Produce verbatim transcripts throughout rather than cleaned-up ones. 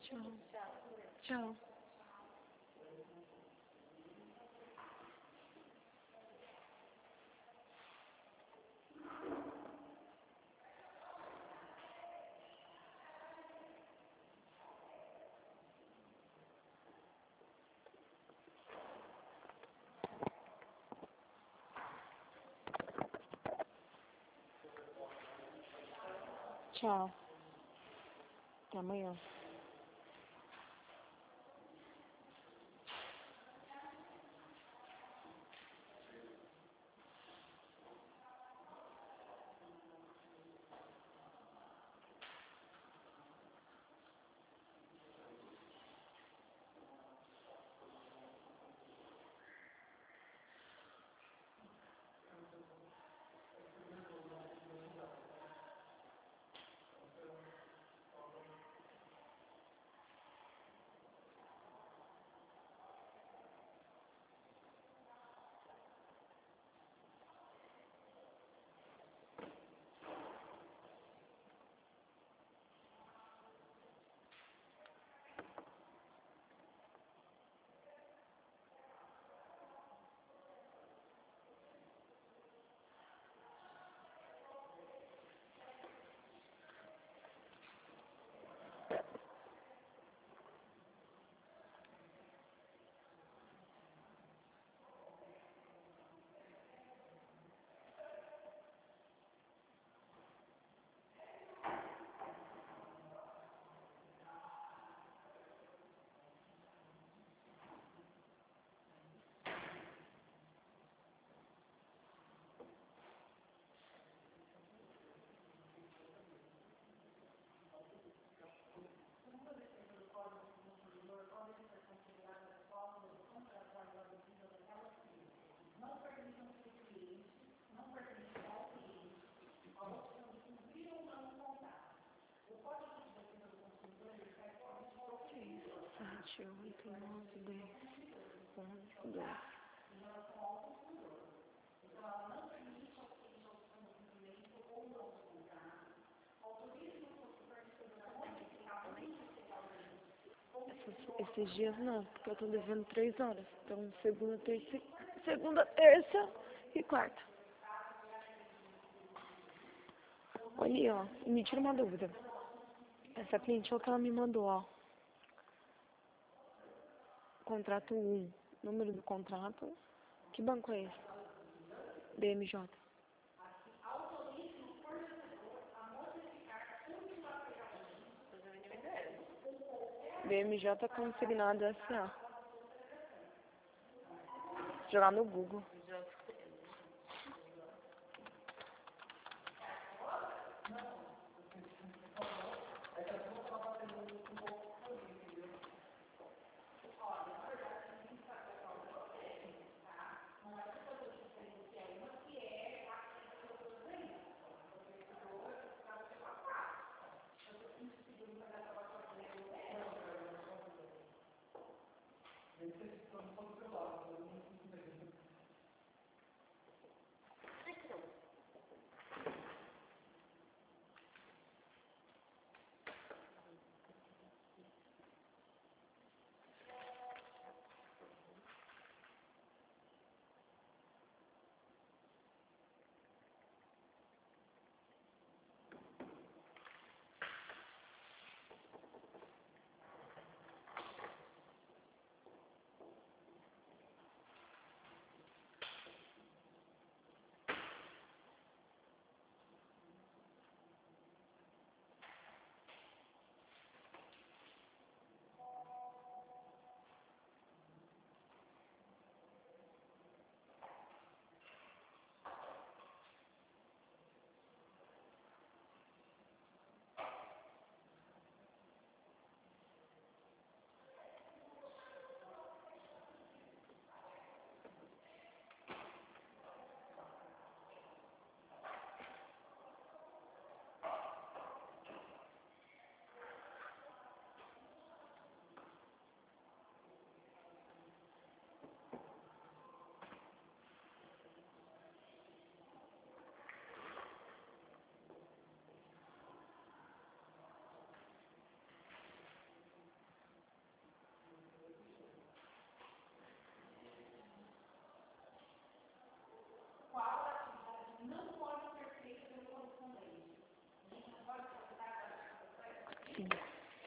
Tchau. Tchau. Tchau. Até amanhã. Sete, oito, nove, dez, onze, doze. Essas, esses dias não, porque eu tô devendo três horas. Então, segunda, terça, segunda, terça e quarta. Olha, ó, me tira uma dúvida. Essa cliente que ela me mandou, ó. Contrato um. Número do contrato. Que banco é esse? B M J. B M J consignado S A. Jogar no Google.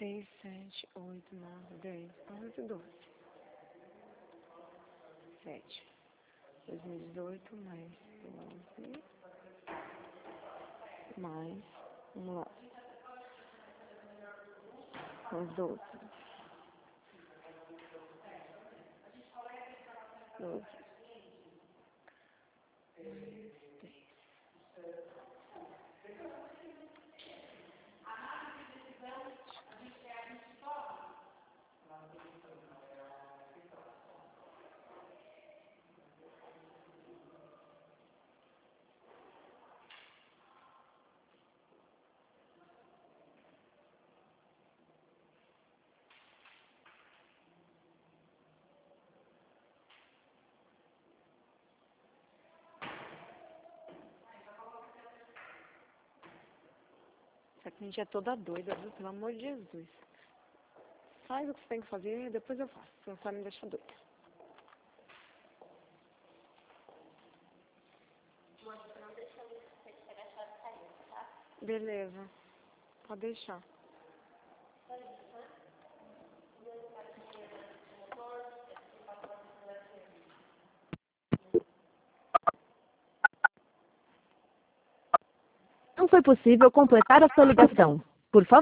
seis, sete, oito, nove, dez, onze, doze. sete. dois mil e dezoito mais doze. Mais. Vamos lá. Mais doze. doze. Essa cliente é toda doida, viu? Pelo amor de Jesus. Faz o que você tem que fazer e depois eu faço. Você não sabe me deixar doida. Beleza. Pode deixar. Não foi possível completar a sua ligação. Por favor.